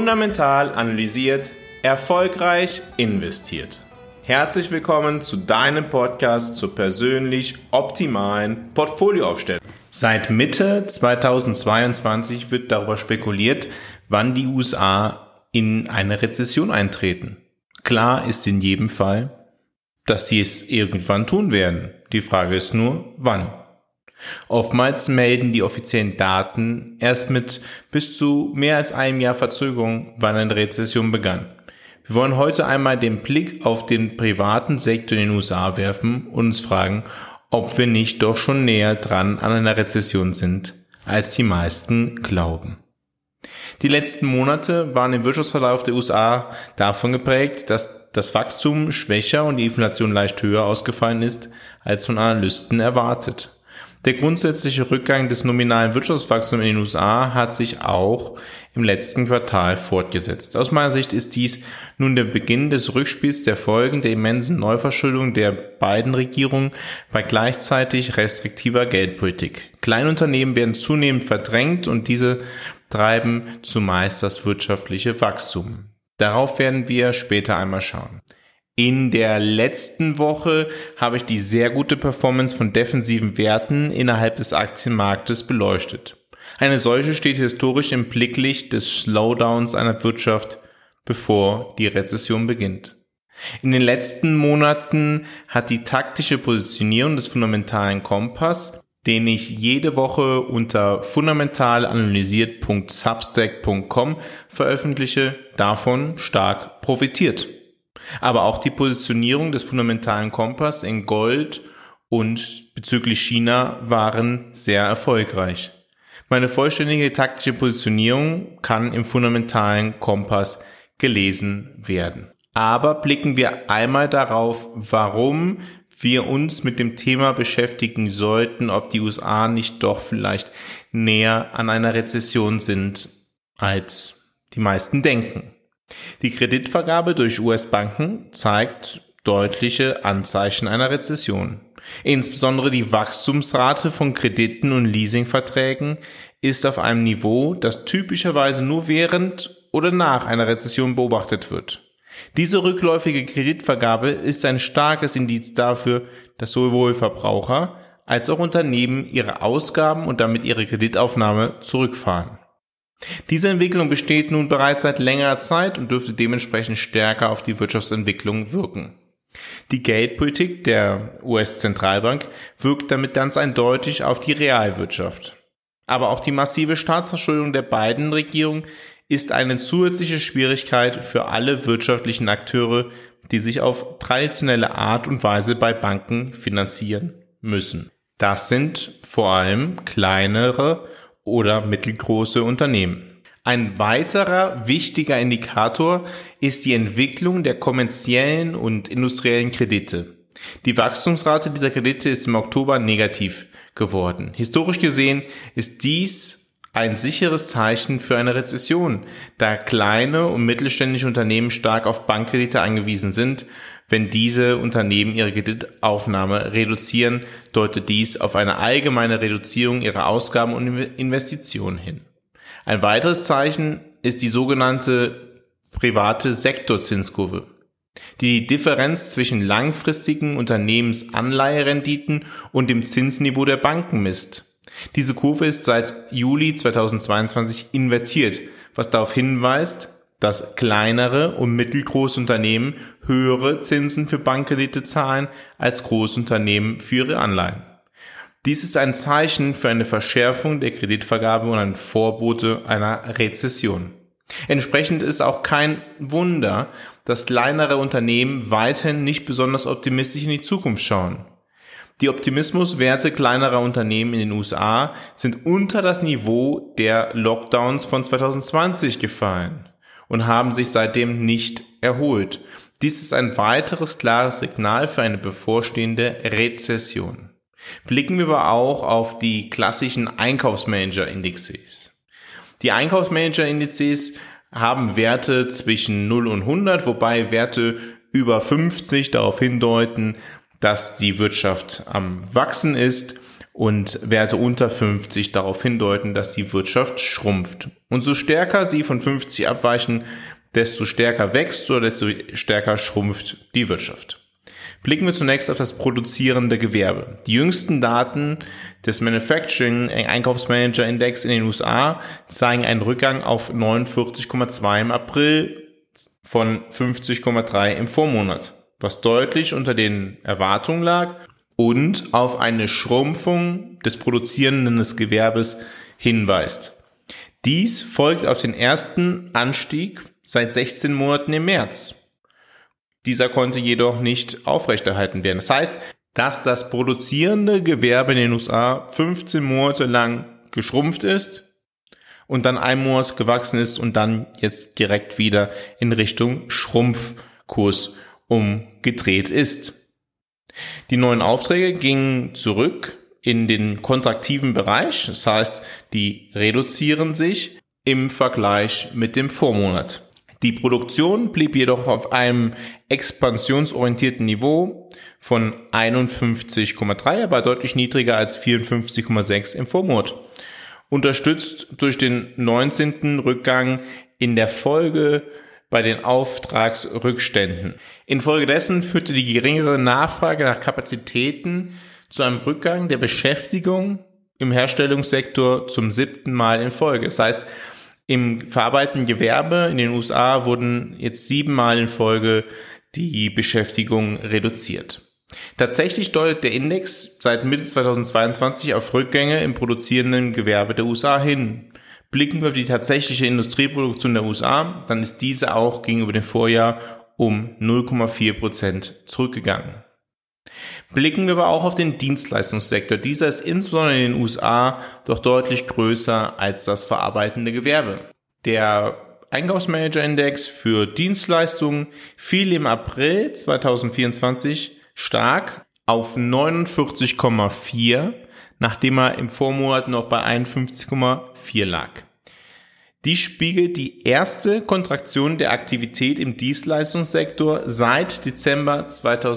Fundamental analysiert, erfolgreich investiert. Herzlich willkommen zu deinem Podcast zur persönlich optimalen Portfolioaufstellung. Seit Mitte 2022 wird darüber spekuliert, wann die USA in eine Rezession eintreten. Klar ist in jedem Fall, dass sie es irgendwann tun werden. Die Frage ist nur, wann. Oftmals melden die offiziellen Daten erst mit bis zu mehr als einem Jahr Verzögerung, wann eine Rezession begann. Wir wollen heute einmal den Blick auf den privaten Sektor in den USA werfen und uns fragen, ob wir nicht doch schon näher dran an einer Rezession sind, als die meisten glauben. Die letzten Monate waren im Wirtschaftsverlauf der USA davon geprägt, dass das Wachstum schwächer und die Inflation leicht höher ausgefallen ist, als von Analysten erwartet. Der grundsätzliche Rückgang des nominalen Wirtschaftswachstums in den USA hat sich auch im letzten Quartal fortgesetzt. Aus meiner Sicht ist dies nun der Beginn des Rückspiels der Folgen der immensen Neuverschuldung der beiden Regierungen bei gleichzeitig restriktiver Geldpolitik. Kleinunternehmen werden zunehmend verdrängt und diese treiben zumeist das wirtschaftliche Wachstum. Darauf werden wir später einmal schauen. In der letzten Woche habe ich die sehr gute Performance von defensiven Werten innerhalb des Aktienmarktes beleuchtet. Eine solche steht historisch im Blicklicht des Slowdowns einer Wirtschaft, bevor die Rezession beginnt. In den letzten Monaten hat die taktische Positionierung des fundamentalen Kompass, den ich jede Woche unter fundamentalanalysiert.substack.com veröffentliche, davon stark profitiert. Aber auch die Positionierung des fundamentalen Kompass in Gold und bezüglich China waren sehr erfolgreich. Meine vollständige taktische Positionierung kann im fundamentalen Kompass gelesen werden. Aber blicken wir einmal darauf, warum wir uns mit dem Thema beschäftigen sollten, ob die USA nicht doch vielleicht näher an einer Rezession sind, als die meisten denken. Die Kreditvergabe durch US-Banken zeigt deutliche Anzeichen einer Rezession. Insbesondere die Wachstumsrate von Krediten und Leasingverträgen ist auf einem Niveau, das typischerweise nur während oder nach einer Rezession beobachtet wird. Diese rückläufige Kreditvergabe ist ein starkes Indiz dafür, dass sowohl Verbraucher als auch Unternehmen ihre Ausgaben und damit ihre Kreditaufnahme zurückfahren. Diese Entwicklung besteht nun bereits seit längerer Zeit und dürfte dementsprechend stärker auf die Wirtschaftsentwicklung wirken. Die Geldpolitik der US-Zentralbank wirkt damit ganz eindeutig auf die Realwirtschaft. Aber auch die massive Staatsverschuldung der beiden Regierungen ist eine zusätzliche Schwierigkeit für alle wirtschaftlichen Akteure, die sich auf traditionelle Art und Weise bei Banken finanzieren müssen. Das sind vor allem kleinere oder mittelgroße Unternehmen. Ein weiterer wichtiger Indikator ist die Entwicklung der kommerziellen und industriellen Kredite. Die Wachstumsrate dieser Kredite ist im Oktober negativ geworden. Historisch gesehen ist dies ein sicheres Zeichen für eine Rezession, da kleine und mittelständische Unternehmen stark auf Bankkredite angewiesen sind. Wenn diese Unternehmen ihre Kreditaufnahme reduzieren, deutet dies auf eine allgemeine Reduzierung ihrer Ausgaben und Investitionen hin. Ein weiteres Zeichen ist die sogenannte private Sektorzinskurve, die Differenz zwischen langfristigen Unternehmensanleiherenditen und dem Zinsniveau der Banken misst. Diese Kurve ist seit Juli 2022 invertiert, was darauf hinweist, dass kleinere und mittelgroße Unternehmen höhere Zinsen für Bankkredite zahlen als Großunternehmen für ihre Anleihen. Dies ist ein Zeichen für eine Verschärfung der Kreditvergabe und ein Vorbote einer Rezession. Entsprechend ist auch kein Wunder, dass kleinere Unternehmen weiterhin nicht besonders optimistisch in die Zukunft schauen. Die Optimismuswerte kleinerer Unternehmen in den USA sind unter das Niveau der Lockdowns von 2020 gefallen und haben sich seitdem nicht erholt. Dies ist ein weiteres klares Signal für eine bevorstehende Rezession. Blicken wir aber auch auf die klassischen Einkaufsmanager-Indizes. Die Einkaufsmanager-Indizes haben Werte zwischen 0 und 100, wobei Werte über 50 darauf hindeuten, dass die Wirtschaft am Wachsen ist und Werte unter 50 darauf hindeuten, dass die Wirtschaft schrumpft. Und so stärker sie von 50 abweichen, desto stärker wächst oder desto stärker schrumpft die Wirtschaft. Blicken wir zunächst auf das produzierende Gewerbe. Die jüngsten Daten des Manufacturing Einkaufsmanager Index in den USA zeigen einen Rückgang auf 49,2 im April von 50,3 im Vormonat, was deutlich unter den Erwartungen lag und auf eine Schrumpfung des produzierenden Gewerbes hinweist. Dies folgt auf den ersten Anstieg seit 16 Monaten im März. Dieser konnte jedoch nicht aufrechterhalten werden. Das heißt, dass das produzierende Gewerbe in den USA 15 Monate lang geschrumpft ist und dann einen Monat gewachsen ist und dann jetzt direkt wieder in Richtung Schrumpfkurs umgedreht ist. Die neuen Aufträge gingen zurück in den kontraktiven Bereich, das heißt, die reduzieren sich im Vergleich mit dem Vormonat. Die Produktion blieb jedoch auf einem expansionsorientierten Niveau von 51,3, aber deutlich niedriger als 54,6 im Vormonat. Unterstützt durch den 19. Rückgang in der Folge bei den Auftragsrückständen. Infolgedessen führte die geringere Nachfrage nach Kapazitäten zu einem Rückgang der Beschäftigung im Herstellungssektor zum 7. Mal in Folge. Das heißt, im verarbeitenden Gewerbe in den USA wurden jetzt 7 Mal in Folge die Beschäftigung reduziert. Tatsächlich deutet der Index seit Mitte 2022 auf Rückgänge im produzierenden Gewerbe der USA hin. Blicken wir auf die tatsächliche Industrieproduktion der USA, dann ist diese auch gegenüber dem Vorjahr um 0,4% zurückgegangen. Blicken wir aber auch auf den Dienstleistungssektor. Dieser ist insbesondere in den USA doch deutlich größer als das verarbeitende Gewerbe. Der Einkaufsmanager-Index für Dienstleistungen fiel im April 2024 stark auf 49,4, nachdem er im Vormonat noch bei 51,4 lag. Dies spiegelt die erste Kontraktion der Aktivität im Dienstleistungssektor seit Dezember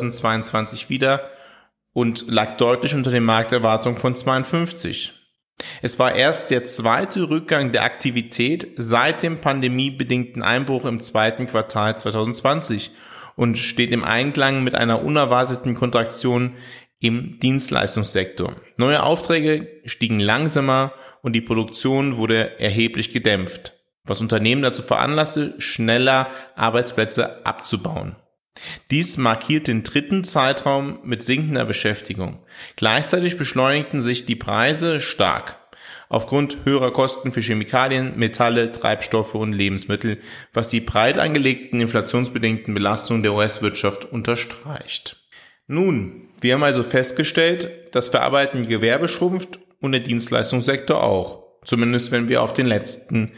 2022 wider und lag deutlich unter den Markterwartungen von 52. Es war erst der zweite Rückgang der Aktivität seit dem pandemiebedingten Einbruch im zweiten Quartal 2020 und steht im Einklang mit einer unerwarteten Kontraktion im Dienstleistungssektor. Neue Aufträge stiegen langsamer und die Produktion wurde erheblich gedämpft, was Unternehmen dazu veranlasste, schneller Arbeitsplätze abzubauen. Dies markiert den dritten Zeitraum mit sinkender Beschäftigung. Gleichzeitig beschleunigten sich die Preise stark aufgrund höherer Kosten für Chemikalien, Metalle, Treibstoffe und Lebensmittel, was die breit angelegten inflationsbedingten Belastungen der US-Wirtschaft unterstreicht. Nun, wir haben also festgestellt, das verarbeitende Gewerbe schrumpft und der Dienstleistungssektor auch. Zumindest wenn wir auf den letzten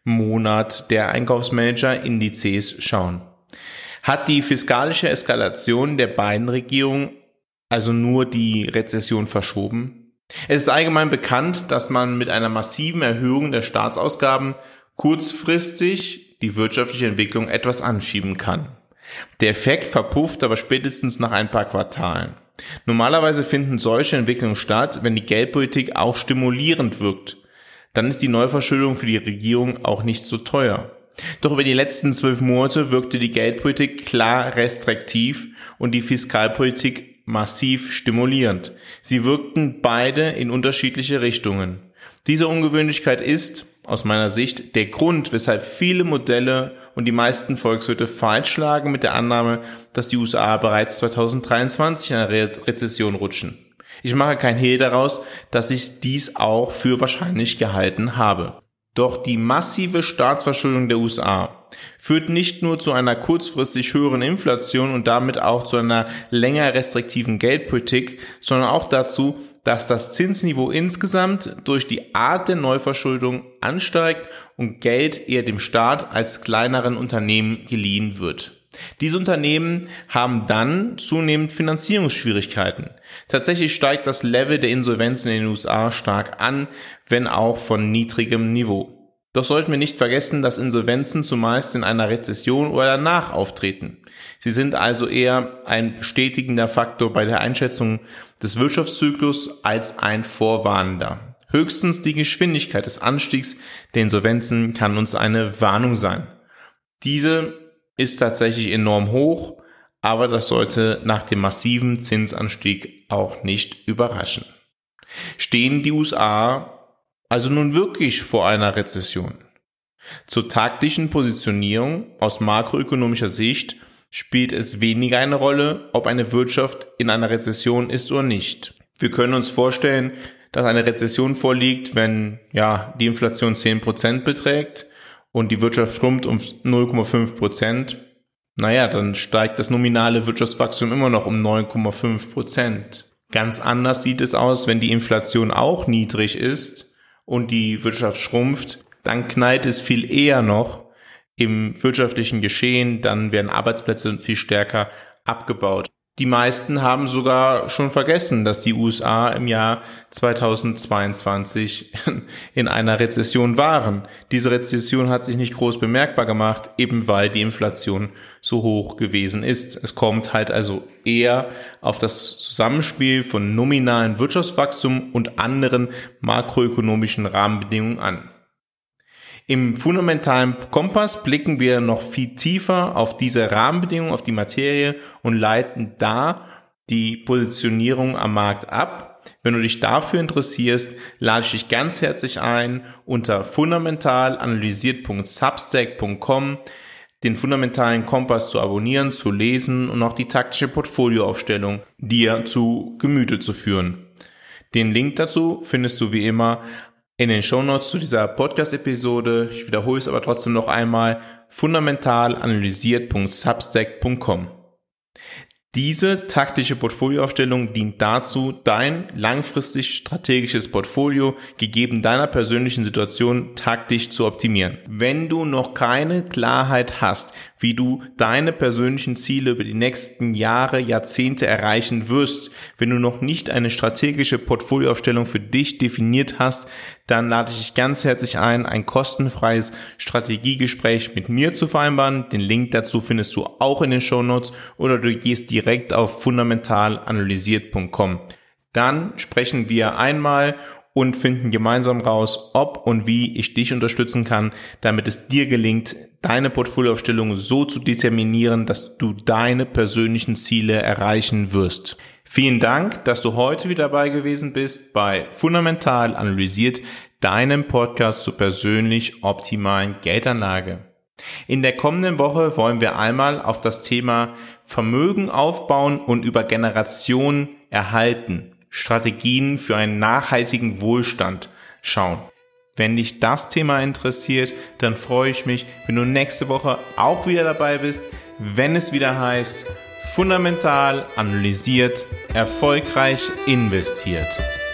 Monat der Einkaufsmanager-Indizes schauen. Hat die fiskalische Eskalation der beiden Regierungen also nur die Rezession verschoben? Es ist allgemein bekannt, dass man mit einer massiven Erhöhung der Staatsausgaben kurzfristig die wirtschaftliche Entwicklung etwas anschieben kann. Der Effekt verpufft aber spätestens nach ein paar Quartalen. Normalerweise finden solche Entwicklungen statt, wenn die Geldpolitik auch stimulierend wirkt. Dann ist die Neuverschuldung für die Regierung auch nicht so teuer. Doch über die letzten 12 Monate wirkte die Geldpolitik klar restriktiv und die Fiskalpolitik massiv stimulierend. Sie wirkten beide in unterschiedliche Richtungen. Diese Ungewöhnlichkeit ist, aus meiner Sicht, der Grund, weshalb viele Modelle und die meisten Volkswirte falsch lagen mit der Annahme, dass die USA bereits 2023 in eine Rezession rutschen. Ich mache kein Hehl daraus, dass ich dies auch für wahrscheinlich gehalten habe. Doch die massive Staatsverschuldung der USA führt nicht nur zu einer kurzfristig höheren Inflation und damit auch zu einer länger restriktiven Geldpolitik, sondern auch dazu, dass das Zinsniveau insgesamt durch die Art der Neuverschuldung ansteigt und Geld eher dem Staat als kleineren Unternehmen geliehen wird. Diese Unternehmen haben dann zunehmend Finanzierungsschwierigkeiten. Tatsächlich steigt das Level der Insolvenzen in den USA stark an, wenn auch von niedrigem Niveau. Doch sollten wir nicht vergessen, dass Insolvenzen zumeist in einer Rezession oder danach auftreten. Sie sind also eher ein bestätigender Faktor bei der Einschätzung des Wirtschaftszyklus als ein vorwarnender. Höchstens die Geschwindigkeit des Anstiegs der Insolvenzen kann uns eine Warnung sein. Diese ist tatsächlich enorm hoch, aber das sollte nach dem massiven Zinsanstieg auch nicht überraschen. Stehen die USA also nun wirklich vor einer Rezession? Zur taktischen Positionierung aus makroökonomischer Sicht spielt es weniger eine Rolle, ob eine Wirtschaft in einer Rezession ist oder nicht. Wir können uns vorstellen, dass eine Rezession vorliegt, wenn die Inflation 10% beträgt und die Wirtschaft schrumpft um 0,5%. Dann steigt das nominale Wirtschaftswachstum immer noch um 9,5%. Ganz anders sieht es aus, wenn die Inflation auch niedrig ist und die Wirtschaft schrumpft, dann knallt es viel eher noch im wirtschaftlichen Geschehen, dann werden Arbeitsplätze viel stärker abgebaut. Die meisten haben sogar schon vergessen, dass die USA im Jahr 2022 in einer Rezession waren. Diese Rezession hat sich nicht groß bemerkbar gemacht, eben weil die Inflation so hoch gewesen ist. Es kommt halt also eher auf das Zusammenspiel von nominalen Wirtschaftswachstum und anderen makroökonomischen Rahmenbedingungen an. Im fundamentalen Kompass blicken wir noch viel tiefer auf diese Rahmenbedingungen, auf die Materie und leiten da die Positionierung am Markt ab. Wenn du dich dafür interessierst, lade ich dich ganz herzlich ein, unter fundamentalanalysiert.substack.com den fundamentalen Kompass zu abonnieren, zu lesen und auch die taktische Portfolioaufstellung dir zu Gemüte zu führen. Den Link dazu findest du wie immer in den Shownotes zu dieser Podcast-Episode. Ich wiederhole es aber trotzdem noch einmal: fundamentalanalysiert.substack.com. Diese taktische Portfolioaufstellung dient dazu, dein langfristig strategisches Portfolio gegeben deiner persönlichen Situation taktisch zu optimieren. Wenn du noch keine Klarheit hast, wie du deine persönlichen Ziele über die nächsten Jahre, Jahrzehnte erreichen wirst, wenn du noch nicht eine strategische Portfolioaufstellung für dich definiert hast, dann lade ich dich ganz herzlich ein kostenfreies Strategiegespräch mit mir zu vereinbaren. Den Link dazu findest du auch in den Shownotes oder du gehst direkt auf fundamentalanalysiert.com. Dann sprechen wir einmal und finden gemeinsam raus, ob und wie ich dich unterstützen kann, damit es dir gelingt, deine Portfolioaufstellung so zu determinieren, dass du deine persönlichen Ziele erreichen wirst. Vielen Dank, dass du heute wieder dabei gewesen bist bei Fundamental Analysiert, deinem Podcast zur persönlich optimalen Geldanlage. In der kommenden Woche wollen wir einmal auf das Thema Vermögen aufbauen und über Generationen erhalten, Strategien für einen nachhaltigen Wohlstand schauen. Wenn dich das Thema interessiert, dann freue ich mich, wenn du nächste Woche auch wieder dabei bist, wenn es wieder heißt: Fundamental analysiert, erfolgreich investiert.